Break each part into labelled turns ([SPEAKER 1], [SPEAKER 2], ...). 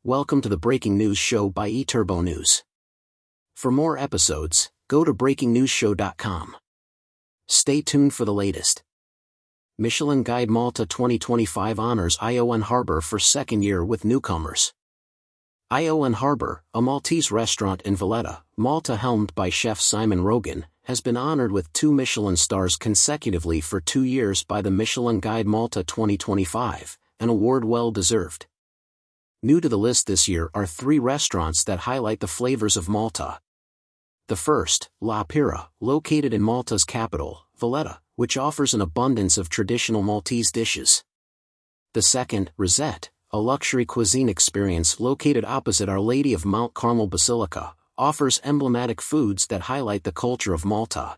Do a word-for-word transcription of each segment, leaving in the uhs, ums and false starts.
[SPEAKER 1] Welcome to the Breaking News Show by eTurbo News. For more episodes, go to breaking news show dot com. Stay tuned for the latest. Michelin Guide Malta twenty twenty-five honors Iowan Harbour for second year with newcomers. Iowan Harbour, a Maltese restaurant in Valletta, Malta helmed by chef Simon Rogan, has been honored with two Michelin stars consecutively for two years by the Michelin Guide Malta twenty twenty-five, an award well deserved. New to the list this year are three restaurants that highlight the flavors of Malta. The first, La Pira, located in Malta's capital, Valletta, which offers an abundance of traditional Maltese dishes. The second, Rosette, a luxury cuisine experience located opposite Our Lady of Mount Carmel Basilica, offers emblematic foods that highlight the culture of Malta.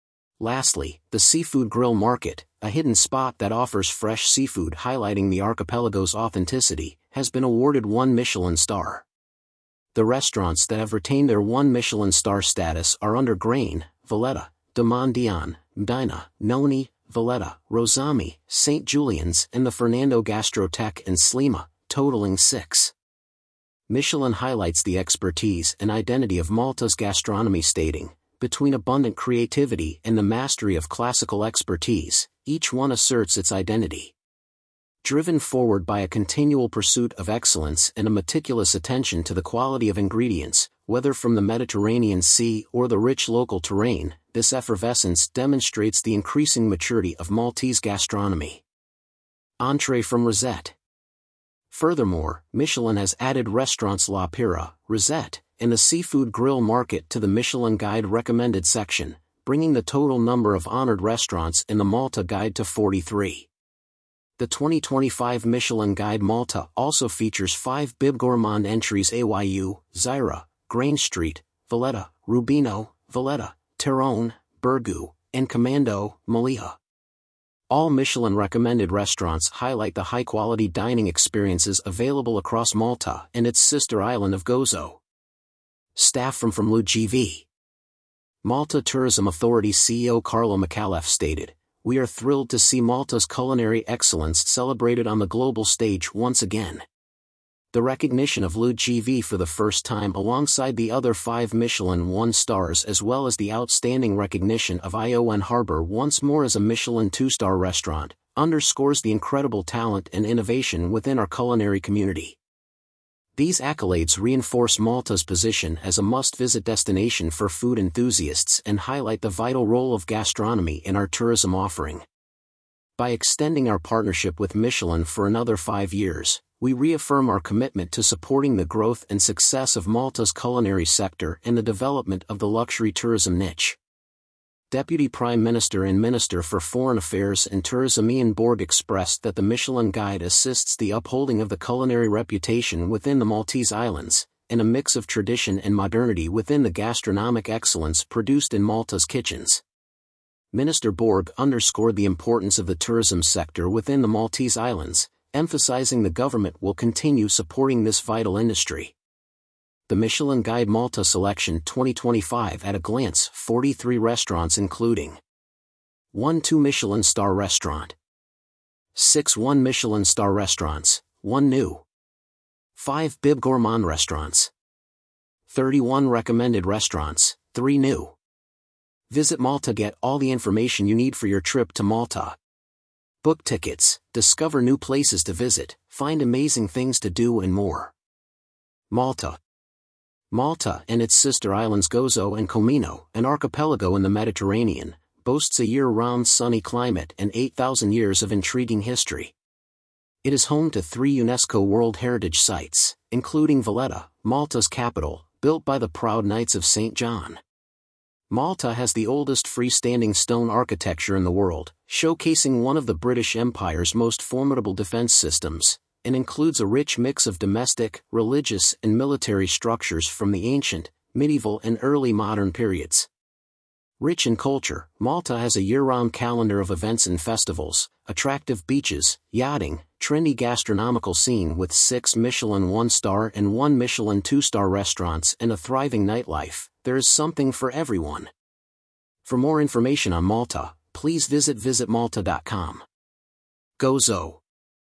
[SPEAKER 1] Lastly, the Seafood Grill Market, a hidden spot that offers fresh seafood highlighting the archipelago's authenticity, has been awarded one Michelin star. The restaurants that have retained their one Michelin star status are Under Grain, Valletta, Daman Dian, Medina, Noni, Valletta, Rosami, Saint Julian's and the Fernando Gastrotek in Slima, totaling six. Michelin highlights the expertise and identity of Malta's gastronomy, stating, "Between abundant creativity and the mastery of classical expertise, each one asserts its identity." Driven forward by a continual pursuit of excellence and a meticulous attention to the quality of ingredients, whether from the Mediterranean Sea or the rich local terrain, this effervescence demonstrates the increasing maturity of Maltese gastronomy. Entree from Rosette. Furthermore, Michelin has added restaurants La Pira, Rosette, and the Seafood Grill Market to the Michelin Guide recommended section, bringing the total number of honored restaurants in the Malta Guide to forty-three. The twenty twenty-five Michelin Guide Malta also features five Bib Gourmand entries: A Y U, Zyra, Grain Street, Valletta, Rubino, Valletta, Terone, Burgu, and Commando, Malia. All Michelin recommended restaurants highlight the high-quality dining experiences available across Malta and its sister island of Gozo. Staff from from L U G V. Malta Tourism Authority C E O Carlo McAuliffe stated, "We are thrilled to see Malta's culinary excellence celebrated on the global stage once again. The recognition of L U G V for the first time alongside the other five Michelin one stars, as well as the outstanding recognition of Iowan Harbour once more as a Michelin two-star restaurant, underscores the incredible talent and innovation within our culinary community. These accolades reinforce Malta's position as a must-visit destination for food enthusiasts and highlight the vital role of gastronomy in our tourism offering. By extending our partnership with Michelin for another five years, we reaffirm our commitment to supporting the growth and success of Malta's culinary sector and the development of the luxury tourism niche." Deputy Prime Minister and Minister for Foreign Affairs and Tourism Ian Borg expressed that the Michelin Guide assists the upholding of the culinary reputation within the Maltese Islands, and a mix of tradition and modernity within the gastronomic excellence produced in Malta's kitchens. Minister Borg underscored the importance of the tourism sector within the Maltese Islands, emphasizing the government will continue supporting this vital industry. The Michelin Guide Malta Selection twenty twenty-five at a glance: forty-three restaurants including one two Michelin star restaurant, six one Michelin star restaurants, one new, five Bib Gourmand restaurants, thirty-one recommended restaurants, three new. Visit Malta. Get all the information you need for your trip to Malta. Book tickets, discover new places to visit, find amazing things to do and more. Malta. Malta and its sister islands Gozo and Comino, an archipelago in the Mediterranean, boasts a year-round sunny climate and eight thousand years of intriguing history. It is home to three UNESCO World Heritage Sites, including Valletta, Malta's capital, built by the proud Knights of Saint John. Malta has the oldest freestanding stone architecture in the world, showcasing one of the British Empire's most formidable defense systems, and includes a rich mix of domestic, religious and military structures from the ancient, medieval and early modern periods. Rich in culture, Malta has a year-round calendar of events and festivals, attractive beaches, yachting, trendy gastronomical scene with six Michelin one-star and one Michelin two-star restaurants and a thriving nightlife. There is something for everyone. For more information on Malta, please visit visit malta dot com. Gozo.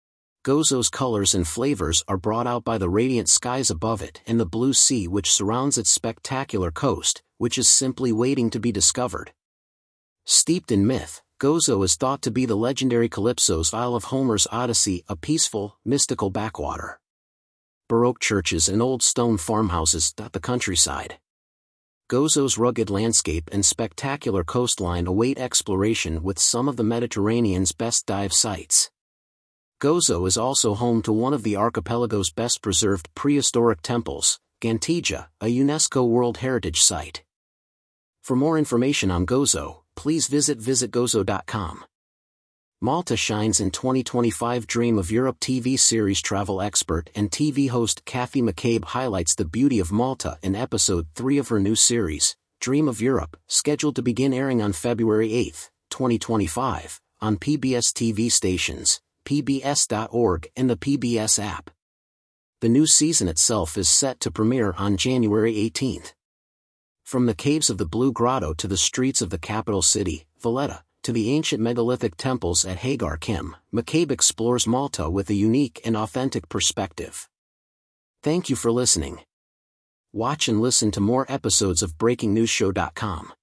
[SPEAKER 1] Gozo's colors and flavors are brought out by the radiant skies above it and the blue sea which surrounds its spectacular coast, which is simply waiting to be discovered. Steeped in myth, Gozo is thought to be the legendary Calypso's Isle of Homer's Odyssey, a peaceful, mystical backwater. Baroque churches and old stone farmhouses dot the countryside. Gozo's rugged landscape and spectacular coastline await exploration with some of the Mediterranean's best dive sites. Gozo is also home to one of the archipelago's best-preserved prehistoric temples, Gantija, a UNESCO World Heritage Site. For more information on Gozo, please visit visit gozo dot com. Malta shines in twenty twenty-five. Dream of Europe T V series travel expert and T V host Kathy McCabe highlights the beauty of Malta in episode three of her new series, Dream of Europe, scheduled to begin airing on February eighth, twenty twenty-five, on P B S T V stations, P B S dot org and the P B S app. The new season itself is set to premiere on January eighteenth. From the caves of the Blue Grotto to the streets of the capital city, Valletta, to the ancient megalithic temples at Hagar Kim, McCabe explores Malta with a unique and authentic perspective. Thank you for listening. Watch and listen to more episodes of breaking news show dot com.